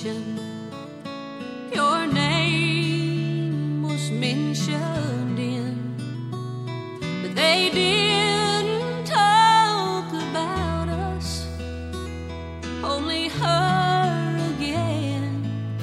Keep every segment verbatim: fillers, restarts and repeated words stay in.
station, your name was mentioned in, but they didn't talk about us, only her again.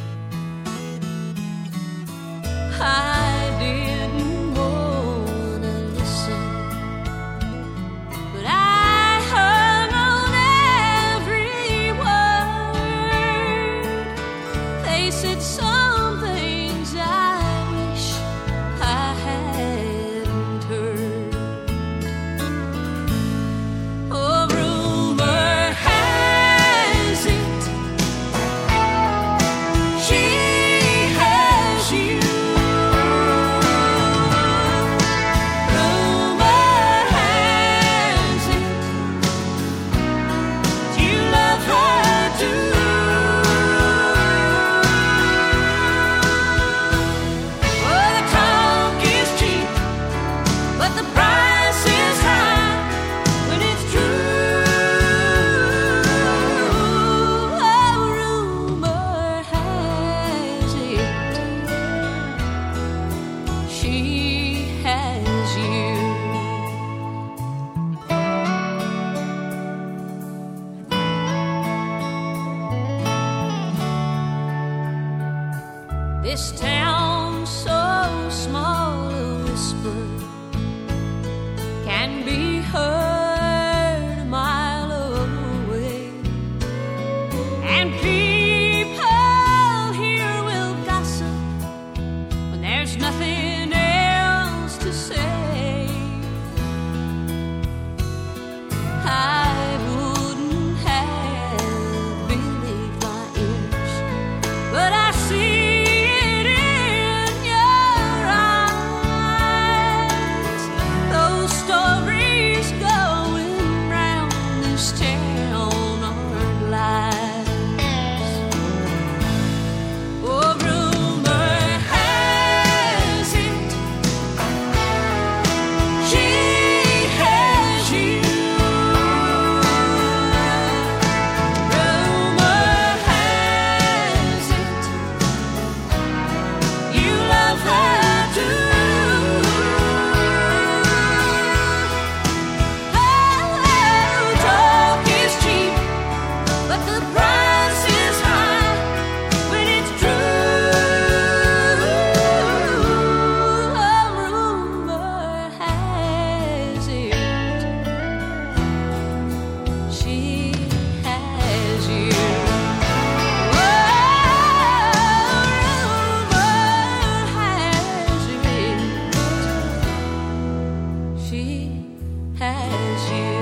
I didn't wanna listen, but I hung on every word. They said some things I wish I hadn't heard. Oh, rumor has it she has you. Rumor has it you love her too. Oh, the talk is cheap, but the price is high when it's true. Oh, rumor has it she has you. This town so small, a whisper can be heard a mile away, and people here will gossip when there's nothing else to say. I wouldn't have believed my ears, but I see it in your eyes. Those stories going round this town aren't lies. Oh, rumor has it she has you. Rumor has it you love her too. Oh, talk is cheap, but the price is high when it's true. Oh, rumor has it she has you. Oh, rumor has it she has you.